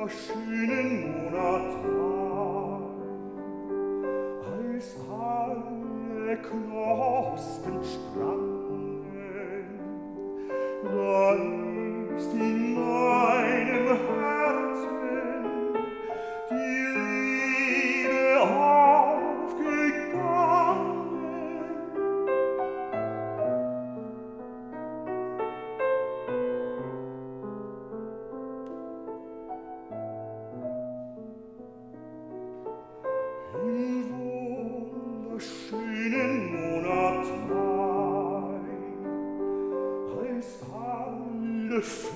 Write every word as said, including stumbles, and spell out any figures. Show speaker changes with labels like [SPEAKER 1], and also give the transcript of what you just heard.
[SPEAKER 1] wunderschönen Monatstag, als alle Knospen sprangen, da ist in meinem Herzen die Liebe aufgegangen. Im wunderschönen Monat Mai, als alle